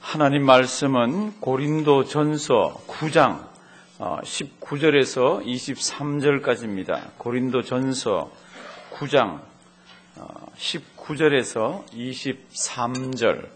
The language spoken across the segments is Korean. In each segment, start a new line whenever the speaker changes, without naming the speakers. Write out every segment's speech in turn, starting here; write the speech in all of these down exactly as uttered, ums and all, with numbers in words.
하나님 말씀은 고린도전서 구 장 십구 절에서 이십삼 절까지입니다. 고린도전서 구 장 십구 절에서 이십삼 절.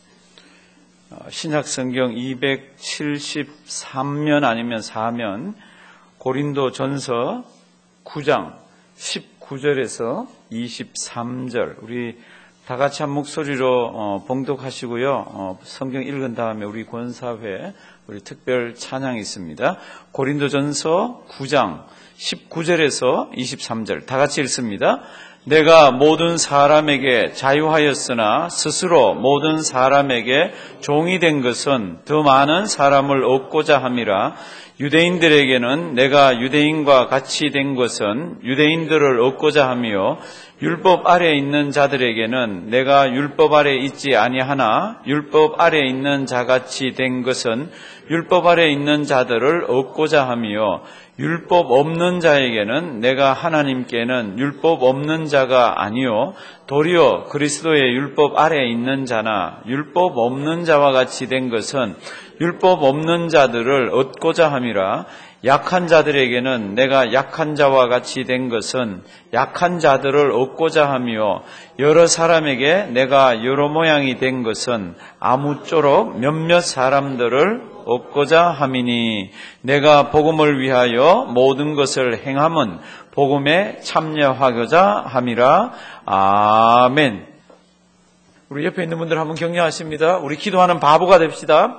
신약성경 이백칠십삼 면 아니면 사 면 고린도전서 구 장 십구 절에서 이십삼 절. 우리 다 같이 한 목소리로 어, 봉독하시고요. 어, 성경 읽은 다음에 우리 권사회 우리 특별 찬양이 있습니다. 고린도전서 구 장 십구 절에서 이십삼 절 다 같이 읽습니다. 내가 모든 사람에게 자유하였으나 스스로 모든 사람에게 종이 된 것은 더 많은 사람을 얻고자 함이라. 유대인들에게는 내가 유대인과 같이 된 것은 유대인들을 얻고자 하며 율법 아래에 있는 자들에게는 내가 율법 아래에 있지 아니하나 율법 아래에 있는 자같이 된 것은 율법 아래에 있는 자들을 얻고자 하며 율법 없는 자에게는 내가 하나님께는 율법 없는 자가 아니요 도리어 그리스도의 율법 아래에 있는 자나 율법 없는 자와 같이 된 것은 율법 없는 자들을 얻고자 함이라. 약한 자들에게는 내가 약한 자와 같이 된 것은 약한 자들을 얻고자 하며 여러 사람에게 내가 여러 모양이 된 것은 아무쪼록 몇몇 사람들을 얻고자 함이니 내가 복음을 위하여 모든 것을 행함은 복음에 참여하고자 함이라. 아멘. 우리 옆에 있는 분들 한번 격려하십니다. 우리 기도하는 바보가 됩시다.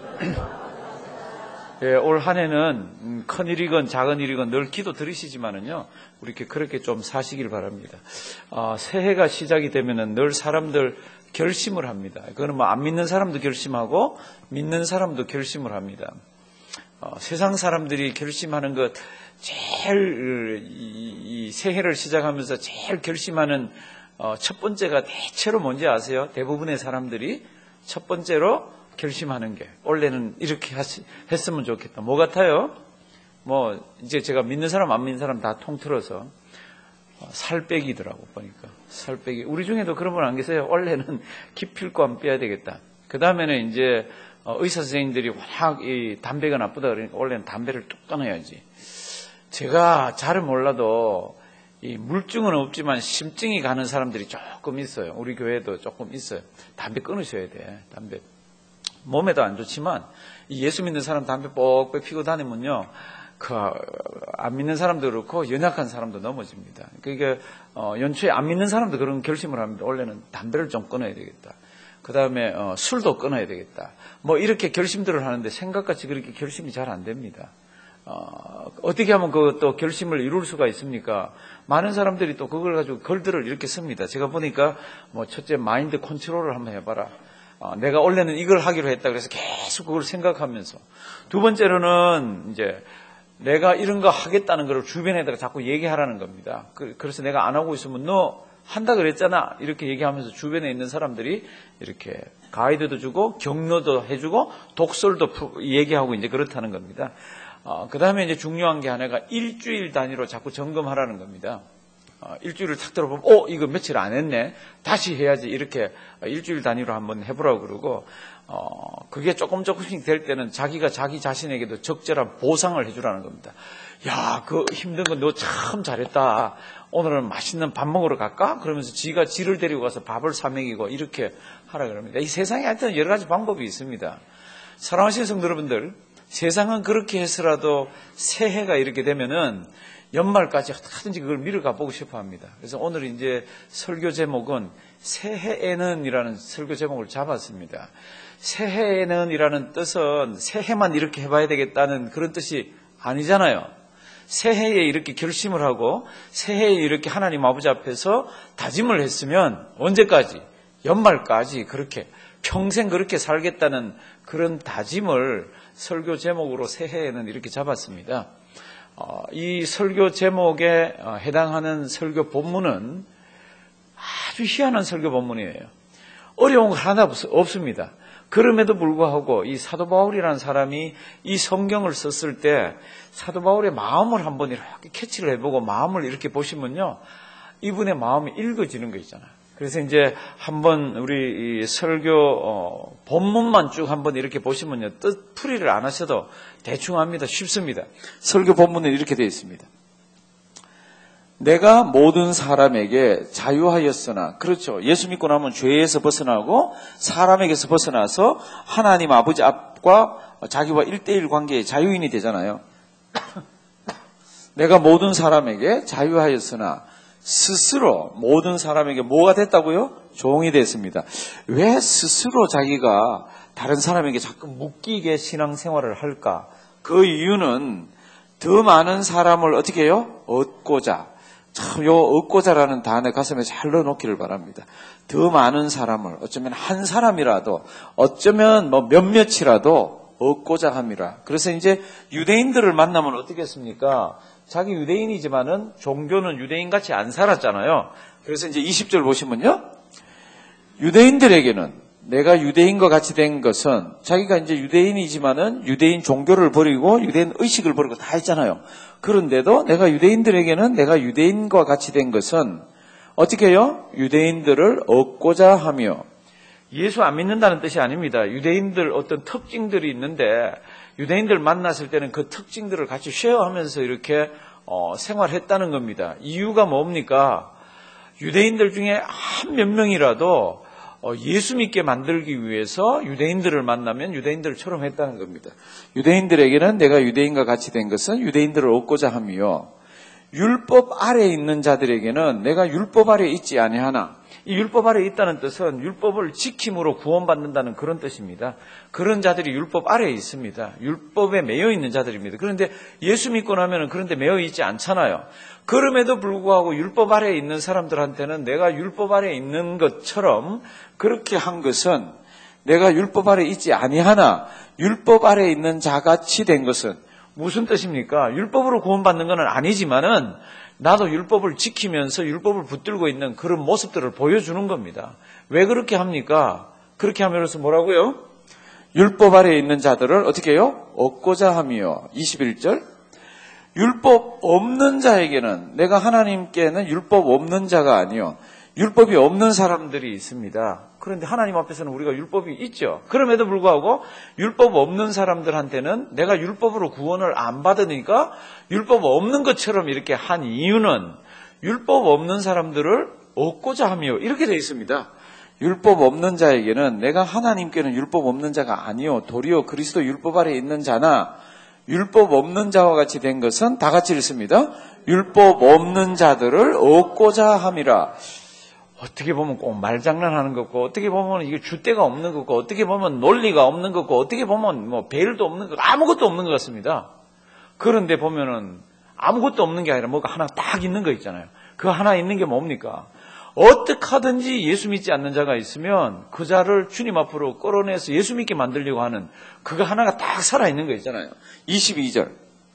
예, 올 한 해는 큰 일이건 작은 일이건 늘 기도 들으시지만은요, 우리 이렇게 그렇게 좀 사시길 바랍니다. 어, 새해가 시작이 되면은 늘 사람들 결심을 합니다. 그거는 뭐 안 믿는 사람도 결심하고 믿는 사람도 결심을 합니다. 어, 세상 사람들이 결심하는 것 제일 이, 이 새해를 시작하면서 제일 결심하는 어, 첫 번째가 대체로 뭔지 아세요? 대부분의 사람들이 첫 번째로 결심하는 게 원래는 이렇게 하시, 했으면 좋겠다. 뭐 같아요? 뭐 이제 제가 믿는 사람 안 믿는 사람 다 통틀어서 살 빼기더라고 보니까 살 빼기. 우리 중에도 그런 분 안 계세요? 원래는 기필코 빼야 되겠다. 그 다음에는 이제 의사 선생님들이 워낙 이 담배가 나쁘다 그러니까 원래는 담배를 뚝 끊어야지. 제가 잘은 몰라도 이 물증은 없지만 심증이 가는 사람들이 조금 있어요. 우리 교회도 조금 있어요. 담배 끊으셔야 돼. 담배. 몸에도 안 좋지만 예수 믿는 사람 담배 뻑뻑 피고 다니면요, 그 안 믿는 사람도 그렇고 연약한 사람도 넘어집니다. 그러니까 어, 연초에 안 믿는 사람도 그런 결심을 합니다. 원래는 담배를 좀 끊어야 되겠다. 그 다음에 어, 술도 끊어야 되겠다. 뭐 이렇게 결심들을 하는데 생각같이 그렇게 결심이 잘 안 됩니다. 어, 어떻게 하면 그또 결심을 이룰 수가 있습니까? 많은 사람들이 또 그걸 가지고 글들을 이렇게 씁니다. 제가 보니까 뭐 첫째 마인드 컨트롤을 한번 해봐라. 어, 내가 원래는 이걸 하기로 했다. 그래서 계속 그걸 생각하면서. 두 번째로는 이제 내가 이런 거 하겠다는 걸 주변에다가 자꾸 얘기하라는 겁니다. 그, 그래서 내가 안 하고 있으면 너 한다 그랬잖아. 이렇게 얘기하면서 주변에 있는 사람들이 이렇게 가이드도 주고 격려도 해주고 독설도 얘기하고 이제 그렇다는 겁니다. 어, 그 다음에 이제 중요한 게 하나가 일주일 단위로 자꾸 점검하라는 겁니다. 어, 일주일을 탁 들어보면, 어, 이거 며칠 안 했네. 다시 해야지. 이렇게 일주일 단위로 한번 해보라고 그러고, 어, 그게 조금 조금씩 될 때는 자기가 자기 자신에게도 적절한 보상을 해주라는 겁니다. 야, 그 힘든 거 너 참 잘했다. 오늘은 맛있는 밥 먹으러 갈까? 그러면서 지가 지를 데리고 가서 밥을 사 먹이고 이렇게 하라 그럽니다. 이 세상에 하여튼 여러 가지 방법이 있습니다. 사랑하시는 성도 여러분들, 세상은 그렇게 해서라도 새해가 이렇게 되면은 연말까지 하든지 그걸 미루어 보고 싶어 합니다. 그래서 오늘 이제 설교 제목은 새해에는 이라는 설교 제목을 잡았습니다. 새해에는 이라는 뜻은 새해만 이렇게 해봐야 되겠다는 그런 뜻이 아니잖아요. 새해에 이렇게 결심을 하고 새해에 이렇게 하나님 아버지 앞에서 다짐을 했으면 언제까지? 연말까지 그렇게 평생 그렇게 살겠다는 그런 다짐을 설교 제목으로 새해에는 이렇게 잡았습니다. 어, 이 설교 제목에 해당하는 설교 본문은 아주 희한한 설교 본문이에요. 어려운 거 하나 없습니다. 그럼에도 불구하고 이 사도 바울이라는 사람이 이 성경을 썼을 때 사도 바울의 마음을 한번 이렇게 캐치를 해보고 마음을 이렇게 보시면요, 이분의 마음이 읽어지는 거 있잖아요. 그래서 이제 한번 우리 이 설교 어, 본문만 쭉 한번 이렇게 보시면요, 뜻 풀이를 안 하셔도 대충 합니다. 쉽습니다. 설교 본문은 이렇게 되어 있습니다. 내가 모든 사람에게 자유하였으나, 그렇죠. 예수 믿고 나면 죄에서 벗어나고 사람에게서 벗어나서 하나님 아버지 앞과 자기와 일대일 관계의 자유인이 되잖아요. 내가 모든 사람에게 자유하였으나 스스로 모든 사람에게 뭐가 됐다고요? 종이 됐습니다. 왜 스스로 자기가 다른 사람에게 자꾸 묶이게 신앙생활을 할까? 그 이유는 더 많은 사람을 어떻게 해요? 얻고자. 참, 요 얻고자라는 단어 가슴에 잘 넣어놓기를 바랍니다. 더 많은 사람을, 어쩌면 한 사람이라도, 어쩌면 뭐 몇몇이라도 얻고자 함이라. 그래서 이제 유대인들을 만나면 어떻게 했습니까? 자기 유대인이지만은 종교는 유대인같이 안 살았잖아요. 그래서 이제 이십 절 보시면요, 유대인들에게는 내가 유대인과 같이 된 것은, 자기가 이제 유대인이지만은 유대인 종교를 버리고 유대인 의식을 버리고 다 했잖아요. 그런데도 내가 유대인들에게는 내가 유대인과 같이 된 것은 어떻게 해요? 유대인들을 얻고자 하며. 예수 안 믿는다는 뜻이 아닙니다. 유대인들 어떤 특징들이 있는데 유대인들 만났을 때는 그 특징들을 같이 쉐어하면서 이렇게 어, 생활했다는 겁니다. 이유가 뭡니까? 유대인들 중에 한 몇 명이라도 어, 예수 믿게 만들기 위해서 유대인들을 만나면 유대인들처럼 했다는 겁니다. 유대인들에게는 내가 유대인과 같이 된 것은 유대인들을 얻고자 하며, 율법 아래에 있는 자들에게는 내가 율법 아래에 있지 아니하나. 이 율법 아래에 있다는 뜻은 율법을 지킴으로 구원받는다는 그런 뜻입니다. 그런 자들이 율법 아래에 있습니다. 율법에 매여 있는 자들입니다. 그런데 예수 믿고 나면 그런데 매여 있지 않잖아요. 그럼에도 불구하고 율법 아래에 있는 사람들한테는 내가 율법 아래에 있는 것처럼 그렇게 한 것은, 내가 율법 아래에 있지 아니하나 율법 아래에 있는 자같이 된 것은 무슨 뜻입니까? 율법으로 구원받는 건 아니지만은 나도 율법을 지키면서 율법을 붙들고 있는 그런 모습들을 보여주는 겁니다. 왜 그렇게 합니까? 그렇게 함으로써 뭐라고요? 율법 아래에 있는 자들을 어떻게 해요? 얻고자 하며. 이십일 절, 율법 없는 자에게는, 내가 하나님께는 율법 없는 자가 아니요, 율법이 없는 사람들이 있습니다. 그런데 하나님 앞에서는 우리가 율법이 있죠. 그럼에도 불구하고 율법 없는 사람들한테는 내가 율법으로 구원을 안 받으니까 율법 없는 것처럼 이렇게 한 이유는 율법 없는 사람들을 얻고자 하며, 이렇게 되어 있습니다. 율법 없는 자에게는 내가 하나님께는 율법 없는 자가 아니요 도리어 그리스도 율법 아래에 있는 자나, 율법 없는 자와 같이 된 것은 다 같이 읽습니다. 율법 없는 자들을 얻고자 함이라. 어떻게 보면 꼭 말장난하는 거고, 어떻게 보면 이게 줏대가 없는 거고, 어떻게 보면 논리가 없는 거고, 어떻게 보면 뭐 배일도 없는 거, 아무것도 없는 것 같습니다. 그런데 보면은 아무것도 없는 게 아니라 뭐가 하나 딱 있는 거 있잖아요. 그 하나 있는 게 뭡니까? 어떻게 하든지 예수 믿지 않는 자가 있으면 그 자를 주님 앞으로 끌어내서 예수 믿게 만들려고 하는 그거 하나가 딱 살아있는 거 있잖아요. 이십이 절,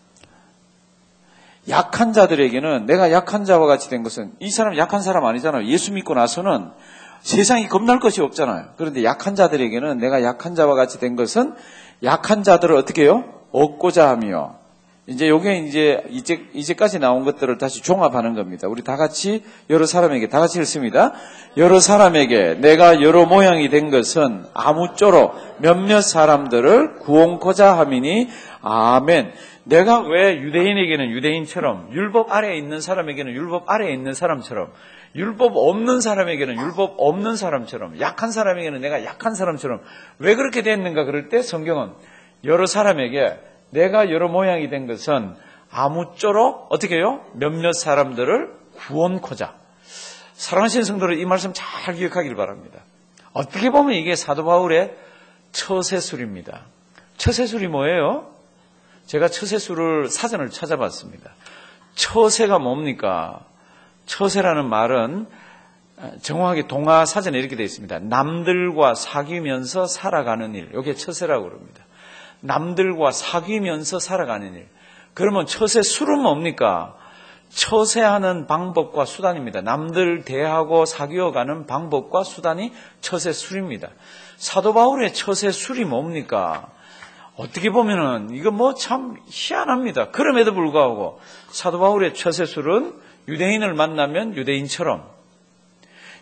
약한 자들에게는 내가 약한 자와 같이 된 것은, 이 사람 약한 사람 아니잖아요. 예수 믿고 나서는 세상이 겁날 것이 없잖아요. 그런데 약한 자들에게는 내가 약한 자와 같이 된 것은 약한 자들을 어떻게 해요? 얻고자 하며. 이제 요게 이제 이제 이제까지 나온 것들을 다시 종합하는 겁니다. 우리 다 같이 여러 사람에게 다 같이 읽습니다. 여러 사람에게 내가 여러 모양이 된 것은 아무쪼록 몇몇 사람들을 구원코자 함이니 아멘. 내가 왜 유대인에게는 유대인처럼, 율법 아래에 있는 사람에게는 율법 아래에 있는 사람처럼, 율법 없는 사람에게는 율법 없는 사람처럼, 약한 사람에게는 내가 약한 사람처럼 왜 그렇게 됐는가 그럴 때 성경은 여러 사람에게 내가 여러 모양이 된 것은 아무쪼록 어떻게 해요? 몇몇 사람들을 구원코자. 사랑하시는 성도들, 이 말씀 잘 기억하길 바랍니다. 어떻게 보면 이게 사도 바울의 처세술입니다. 처세술이 뭐예요? 제가 처세술을 사전을 찾아봤습니다. 처세가 뭡니까? 처세라는 말은 정확하게 동화 사전에 이렇게 되어 있습니다. 남들과 사귀면서 살아가는 일. 이게 처세라고 그럽니다. 남들과 사귀면서 살아가는 일. 그러면 처세술은 뭡니까? 처세하는 방법과 수단입니다. 남들 대하고 사귀어가는 방법과 수단이 처세술입니다. 사도 바울의 처세술이 뭡니까? 어떻게 보면은 이거 뭐 참 희한합니다. 그럼에도 불구하고 사도 바울의 처세술은 유대인을 만나면 유대인처럼,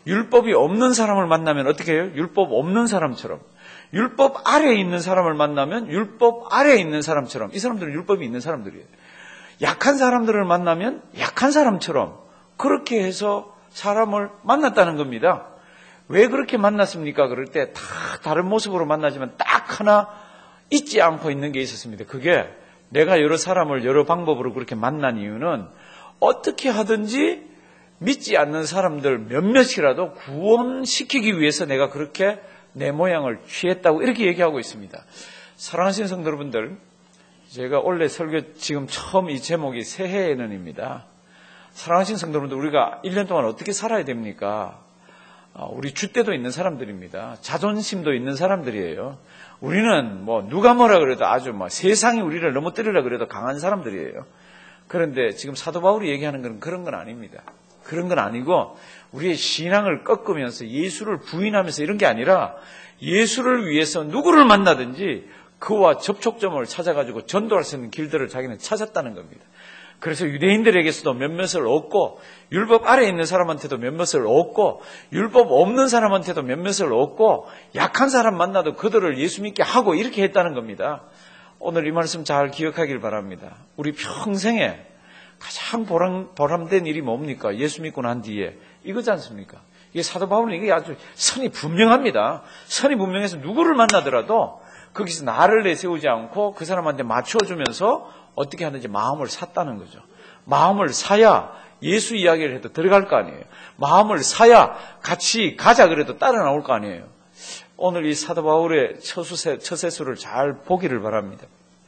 율법이 없는 사람을 만나면 어떻게 해요? 율법 없는 사람처럼. 율법 아래에 있는 사람을 만나면 율법 아래에 있는 사람처럼. 이 사람들은 율법이 있는 사람들이에요. 약한 사람들을 만나면 약한 사람처럼 그렇게 해서 사람을 만났다는 겁니다. 왜 그렇게 만났습니까? 그럴 때 다 다른 모습으로 만나지만 딱 하나 잊지 않고 있는 게 있었습니다. 그게 내가 여러 사람을 여러 방법으로 그렇게 만난 이유는 어떻게 하든지 믿지 않는 사람들 몇몇이라도 구원시키기 위해서 내가 그렇게 내 모양을 취했다고 이렇게 얘기하고 있습니다. 사랑하시는 성도 여러분들, 제가 원래 설교 지금 처음 이 제목이 새해에는입니다. 사랑하시는 성도 여러분들, 우리가 일 년 동안 어떻게 살아야 됩니까? 우리 줏대도 있는 사람들입니다. 자존심도 있는 사람들이에요. 우리는 뭐 누가 뭐라 그래도 아주 뭐 세상이 우리를 넘어뜨리려 그래도 강한 사람들이에요. 그런데 지금 사도 바울이 얘기하는 건 그런 건 아닙니다. 그런 건 아니고 우리의 신앙을 꺾으면서 예수를 부인하면서 이런 게 아니라 예수를 위해서 누구를 만나든지 그와 접촉점을 찾아가지고 전도할 수 있는 길들을 자기는 찾았다는 겁니다. 그래서 유대인들에게서도 몇몇을 얻고 율법 아래에 있는 사람한테도 몇몇을 얻고 율법 없는 사람한테도 몇몇을 얻고 약한 사람 만나도 그들을 예수 믿게 하고 이렇게 했다는 겁니다. 오늘 이 말씀 잘 기억하길 바랍니다. 우리 평생에 가장 보람, 보람된 일이 뭡니까? 예수 믿고 난 뒤에 이거지 않습니까? 이게 사도 바울은 이게 아주 선이 분명합니다. 선이 분명해서 누구를 만나더라도 거기서 나를 내세우지 않고 그 사람한테 맞춰주면서 어떻게 하는지 마음을 샀다는 거죠. 마음을 사야 예수 이야기를 해도 들어갈 거 아니에요. 마음을 사야 같이 가자 그래도 따라 나올 거 아니에요. 오늘 이 사도 바울의 처수세, 처세수를 잘 보기를 바랍니다.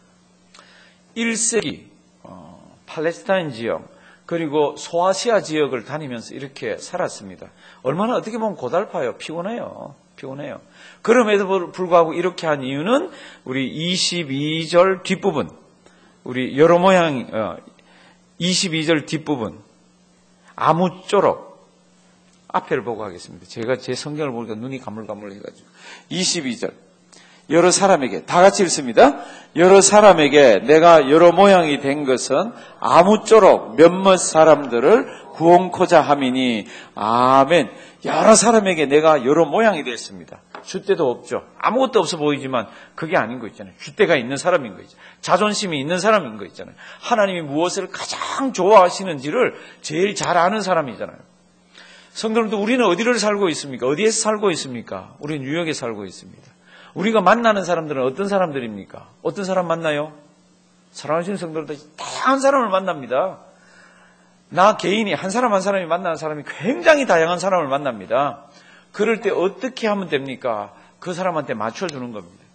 일 세기 어, 팔레스타인 지역 그리고 소아시아 지역을 다니면서 이렇게 살았습니다. 얼마나 어떻게 보면 고달파요. 피곤해요. 피곤해요. 그럼에도 불구하고 이렇게 한 이유는 우리 이십이 절 뒷부분, 우리 여러 모양 어, 이십이 절 뒷부분 아무쪼록 앞에를 보고 하겠습니다. 제가 제 성경을 보니까 눈이 가물가물해가지고 이십이 절 여러 사람에게 다 같이 읽습니다. 여러 사람에게 내가 여러 모양이 된 것은 아무쪼록 몇몇 사람들을 구원코자 함이니 아멘. 여러 사람에게 내가 여러 모양이 됐습니다. 줏대도 없죠. 아무것도 없어 보이지만 그게 아닌 거 있잖아요. 줏대가 있는 사람인 거 있잖아요. 자존심이 있는 사람인 거 있잖아요. 하나님이 무엇을 가장 좋아하시는지를 제일 잘 아는 사람이잖아요. 성도님도 우리는 어디를 살고 있습니까? 어디에서 살고 있습니까? 우리는 뉴욕에 살고 있습니다. 우리가 만나는 사람들은 어떤 사람들입니까? 어떤 사람 만나요? 사랑하시는 성도들도 다양한 사람을 만납니다. 나 개인이 한 사람 한 사람이 만나는 사람이 굉장히 다양한 사람을 만납니다. 그럴 때 어떻게 하면 됩니까? 그 사람한테 맞춰주는 겁니다.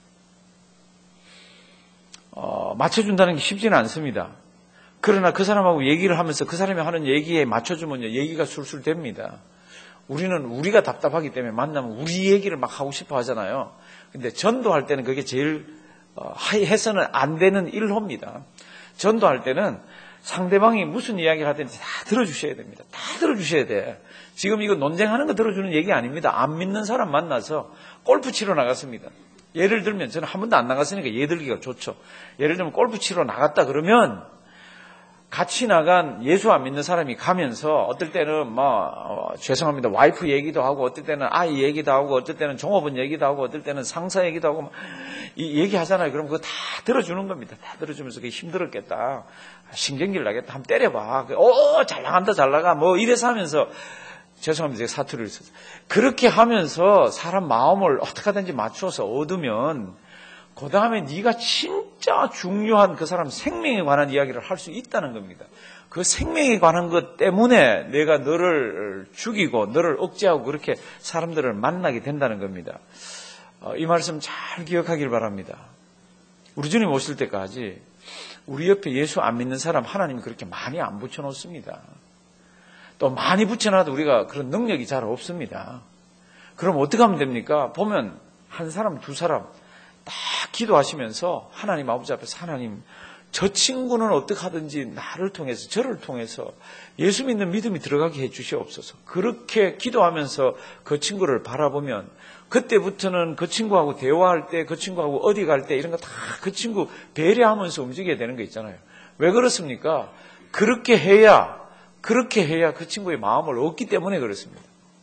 어, 맞춰준다는 게 쉽지는 않습니다. 그러나 그 사람하고 얘기를 하면서 그 사람이 하는 얘기에 맞춰주면요, 얘기가 술술 됩니다. 우리는 우리가 답답하기 때문에 만나면 우리 얘기를 막 하고 싶어 하잖아요. 근데 전도할 때는 그게 제일 어, 해서는 안 되는 일호입니다. 전도할 때는 상대방이 무슨 이야기를 하든지 다 들어주셔야 됩니다. 다 들어주셔야 돼. 지금 이거 논쟁하는 거 들어주는 얘기 아닙니다. 안 믿는 사람 만나서 골프 치러 나갔습니다. 예를 들면 저는 한 번도 안 나갔으니까 예 들기가 좋죠. 예를 들면 골프 치러 나갔다 그러면 같이 나간 예수 안 믿는 사람이 가면서 어떨 때는 뭐 어, 죄송합니다 와이프 얘기도 하고 어떨 때는 아이 얘기도 하고 어떨 때는 종업원 얘기도 하고 어떨 때는 상사 얘기도 하고 이 얘기하잖아요. 그럼 그거 다 들어주는 겁니다. 다 들어주면서 그게 힘들었겠다. 신경질 나겠다. 한번 때려봐. 오, 잘 나간다 잘 나가. 뭐 이래서 하면서 죄송합니다. 제가 사투리를 썼어요. 그렇게 하면서 사람 마음을 어떻게 하든지 맞춰서 얻으면 그 다음에 네가 진짜 중요한 그 사람 생명에 관한 이야기를 할 수 있다는 겁니다. 그 생명에 관한 것 때문에 내가 너를 죽이고 너를 억제하고 그렇게 사람들을 만나게 된다는 겁니다. 어, 이 말씀 잘 기억하길 바랍니다. 우리 주님 오실 때까지 우리 옆에 예수 안 믿는 사람 하나님이 그렇게 많이 안 붙여놓습니다. 또 많이 붙여놔도 우리가 그런 능력이 잘 없습니다. 그럼 어떻게 하면 됩니까? 보면 한 사람 두 사람 딱 기도하시면서 하나님 아버지 앞에서 하나님 저 친구는 어떻게 하든지 나를 통해서 저를 통해서 예수 믿는 믿음이 들어가게 해 주시옵소서. 그렇게 기도하면서 그 친구를 바라보면 그때부터는 그 친구하고 대화할 때 그 친구하고 어디 갈 때 이런 거 다 그 친구 배려하면서 움직여야 되는 거 있잖아요. 왜 그렇습니까? 그렇게 해야 그렇게 해야 그 친구의 마음을 얻기 때문에 그렇습니다.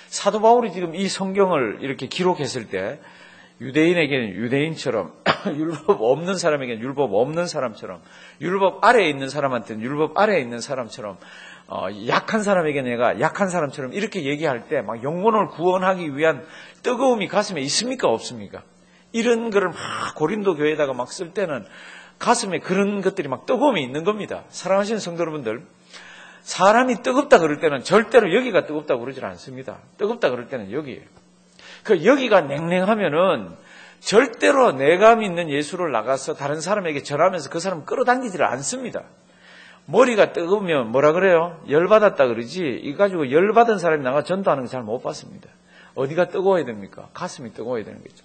사도 바울이 지금 이 성경을 이렇게 기록했을 때 유대인에게는 유대인처럼 율법 없는 사람에게는 율법 없는 사람처럼 율법 아래에 있는 사람한테는 율법 아래에 있는 사람처럼 어, 약한 사람에게는 내가 약한 사람처럼 이렇게 얘기할 때 막 영혼을 구원하기 위한 뜨거움이 가슴에 있습니까 없습니까? 이런 거를 막 고린도 교회에다가 막 쓸 때는 가슴에 그런 것들이 막 뜨거움이 있는 겁니다. 사랑하시는 성도 여러분들, 사람이 뜨겁다 그럴 때는 절대로 여기가 뜨겁다고 그러질 않습니다. 뜨겁다 그럴 때는 여기예요. 그 여기가 냉랭하면은 절대로 내가 믿는 예수를 나가서 다른 사람에게 전하면서 그 사람 끌어당기지를 않습니다. 머리가 뜨거우면 뭐라 그래요? 열받았다 그러지, 이 가지고 열받은 사람이 나가 전도하는 거 잘 못 봤습니다. 어디가 뜨거워야 됩니까? 가슴이 뜨거워야 되는 거죠.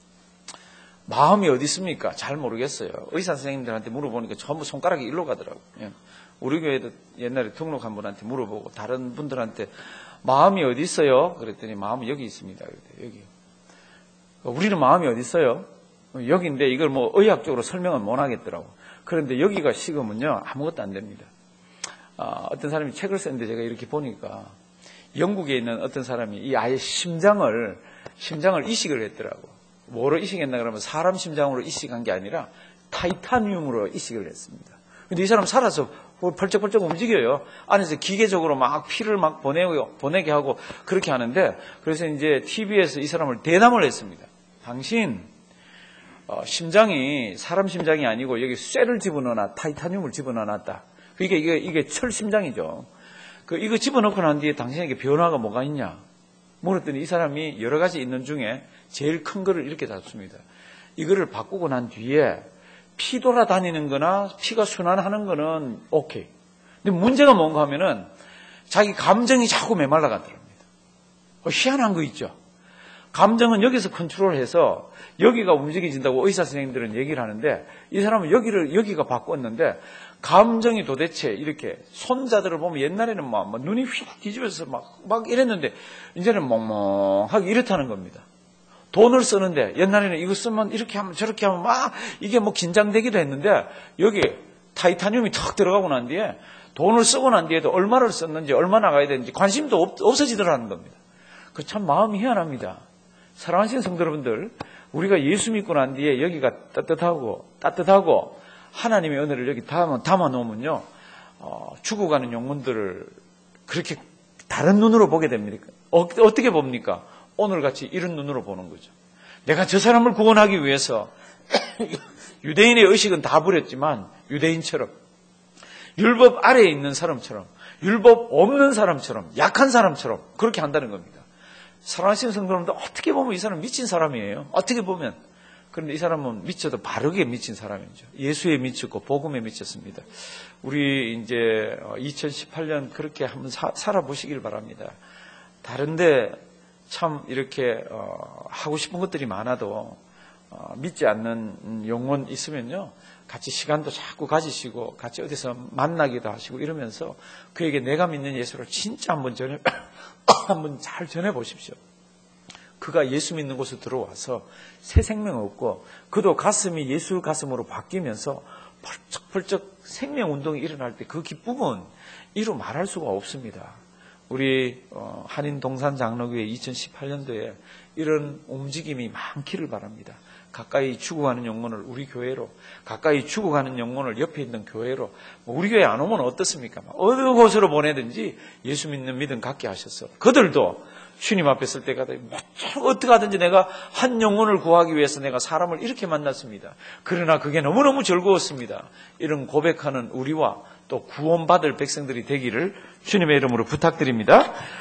마음이 어디 있습니까? 잘 모르겠어요. 의사 선생님들한테 물어보니까 전부 손가락이 일로 가더라고요. 우리 교회도 옛날에 등록한 분한테 물어보고 다른 분들한테 마음이 어디 있어요? 그랬더니 마음이 여기 있습니다. 여기. 우리는 마음이 어디 있어요? 여기인데 이걸 뭐 의학적으로 설명은 못 하겠더라고. 그런데 여기가 식으면요 아무것도 안 됩니다. 아, 어떤 사람이 책을 썼는데 제가 이렇게 보니까 영국에 있는 어떤 사람이 이 아예 심장을 심장을 이식을 했더라고. 뭐로 이식했나 그러면 사람 심장으로 이식한 게 아니라 타이타늄으로 이식을 했습니다. 근데 이 사람 살아서 펄쩍펄쩍 움직여요. 안에서 기계적으로 막 피를 막 보내고, 보내게 하고 그렇게 하는데, 그래서 이제 티비에서 이 사람을 대담을 했습니다. 당신, 어, 심장이 사람 심장이 아니고 여기 쇠를 집어넣어놨, 타이타늄을 집어넣어놨다. 그러니까 이게, 이게 철 심장이죠. 그, 이거 집어넣고 난 뒤에 당신에게 변화가 뭐가 있냐? 물었더니 이 사람이 여러 가지 있는 중에 제일 큰 거를 이렇게 잡습니다. 이거를 바꾸고 난 뒤에 피 돌아다니는 거나 피가 순환하는 거는 오케이. 근데 문제가 뭔가 하면은 자기 감정이 자꾸 메말라 간답니다. 어, 희한한 거 있죠. 감정은 여기서 컨트롤해서 여기가 움직여진다고 의사 선생님들은 얘기를 하는데 이 사람은 여기를 여기가 바꿨는데 감정이 도대체 이렇게 손자들을 보면 옛날에는 막, 막 눈이 휙 뒤집어서 막, 막 이랬는데 이제는 멍멍하게 이렇다는 겁니다. 돈을 쓰는데 옛날에는 이거 쓰면 이렇게 하면 저렇게 하면 막 이게 뭐 긴장되기도 했는데 여기 타이타늄이 턱 들어가고 난 뒤에 돈을 쓰고 난 뒤에도 얼마를 썼는지 얼마 나가야 되는지 관심도 없, 없어지더라는 겁니다. 그 참 마음이 희한합니다. 사랑하시는 성도 여러분들, 우리가 예수 믿고 난 뒤에 여기가 따뜻하고 따뜻하고 하나님의 은혜를 여기 담아, 담아 놓으면요 어, 죽어가는 영혼들을 그렇게 다른 눈으로 보게 됩니까? 어, 어떻게 봅니까? 오늘같이 이런 눈으로 보는 거죠. 내가 저 사람을 구원하기 위해서 유대인의 의식은 다 버렸지만 유대인처럼 율법 아래에 있는 사람처럼 율법 없는 사람처럼 약한 사람처럼 그렇게 한다는 겁니다. 사랑하시는 성도 여러분들, 어떻게 보면 이 사람은 미친 사람이에요. 어떻게 보면. 그런데 이 사람은 미쳐도 바르게 미친 사람이죠. 예수에 미쳤고 복음에 미쳤습니다. 우리 이제 이천십팔 년 그렇게 한번 사, 살아보시길 바랍니다. 다른데 참 이렇게 어, 하고 싶은 것들이 많아도 어, 믿지 않는 영혼 있으면요 같이 시간도 자꾸 가지시고 같이 어디서 만나기도 하시고 이러면서 그에게 내가 믿는 예수를 진짜 한번 전해 한번 잘 전해 보십시오. 그가 예수 믿는 곳에 들어와서 새 생명 얻고 그도 가슴이 예수 가슴으로 바뀌면서 펄쩍펄쩍 생명 운동이 일어날 때 그 기쁨은 이루 말할 수가 없습니다. 우리 한인 동산 장로교회 이천십팔 년도에 이런 움직임이 많기를 바랍니다. 가까이 죽어가는 영혼을 우리 교회로, 가까이 죽어가는 영혼을 옆에 있는 교회로, 우리 교회 안 오면 어떻습니까? 어느 곳으로 보내든지 예수 믿는 믿음 갖게 하셔서 그들도 주님 앞에 설 때가 어떻게 하든지 내가 한 영혼을 구하기 위해서 내가 사람을 이렇게 만났습니다. 그러나 그게 너무너무 즐거웠습니다. 이런 고백하는 우리와 또 구원받을 백성들이 되기를 주님의 이름으로 부탁드립니다.